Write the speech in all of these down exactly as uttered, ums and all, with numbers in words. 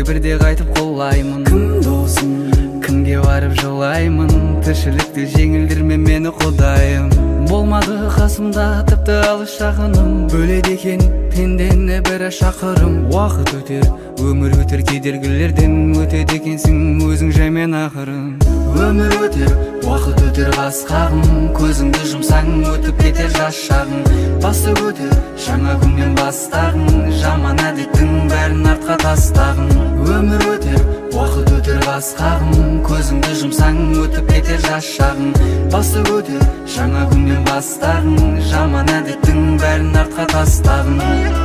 сенге бирде кайтып коллаймын. Ким досум, кимге барып жылаймын, тіршілікті жеңілдірме мені Құдайым. Болмады қасымда тіпті алыс жақыным, бөледі екен пендені бірі шақырым. Уақыт өтер, өмір өтер, кедергілерден өтеді екенсің өзің жаймен ақырын. Өмір өтер, уақыт өтер қасқағым, көзіңді жұмсаң өтіп кетер жас шағың. Басты көтер, жаңа күннен бастағың, жаман әдеттің бәрін артқа тастағың. Өмір өтер, уақыт өтер қасқағым, көзіңді жұмсаң өтіп кетер жас шағың. Басты көтер, жаңа күннен бастағың, жаман әдеттің бәрін артқа тастағың.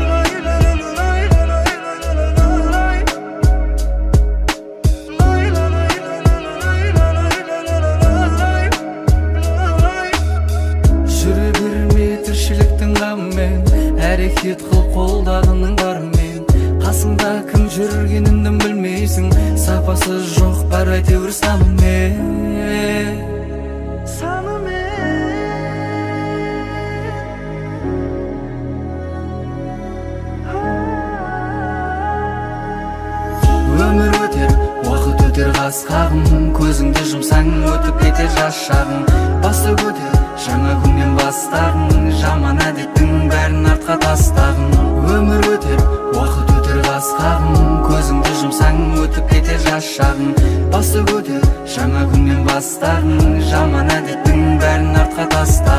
Әрекет қыл қолдағының бармен, қасыңда кім жүргеніңді білмейсің, сапасы жоқ бар әйтеуір санымен. Өмір өтер, уақыт өтер қасқағым, көзіңді жұмсаң өтіп кетер жас шағың. Басты көтер, жаңа күннен бастағың, жаман әдеттің бәрін артқа тастағың. Өмір өтер, уақыт өтер қасқағым, көзіңді жұмсаң өтіп кетер жас шағың. Басты көтер, жаңа күннен бастағың, жаман әдеттің бәрін артқа тастағың.